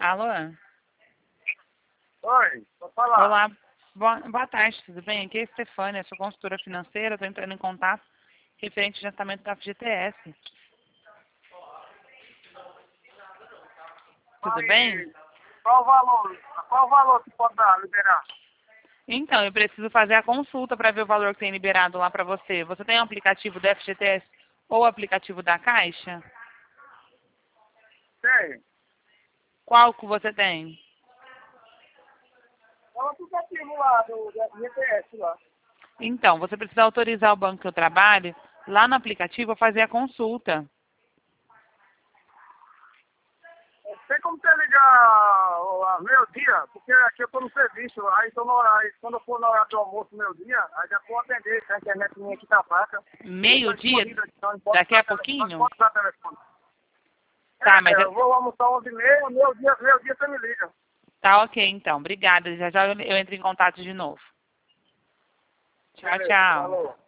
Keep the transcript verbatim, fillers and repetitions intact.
Alô? Oi, vou falar. Olá, boa, boa tarde, tudo bem? Aqui é a Stefânia, sou consultora financeira, estou entrando em contato referente ao adiantamento da F G T S. Tudo Aí, bem? Qual o valor? Qual o valor que pode dar, liberar? Então, eu preciso fazer a consulta para ver o valor que tem liberado lá para você. Você tem o aplicativo do F G T S ou o aplicativo da Caixa? Tem. Qual que você tem? É o aplicativo lá do G P S lá. Então, você precisa autorizar o banco que eu trabalho, lá no aplicativo, a fazer a consulta. Tem como você ligar ó, meio-dia? Porque aqui eu tô no serviço, aí tô no horário, quando eu for na hora do almoço, meio-dia, aí já vou atender, se a internet minha aqui tá fraca. Meio-dia? Então, pode Daqui a usar telefone, pouquinho? pode usar telefone. Tá, É, mas... eu vou almoçar onze e meia, meio-dia, meio-dia você me liga. Tá ok, então. Obrigada. Já já eu eu entro em contato de novo. Tchau, Beleza, tchau. falou.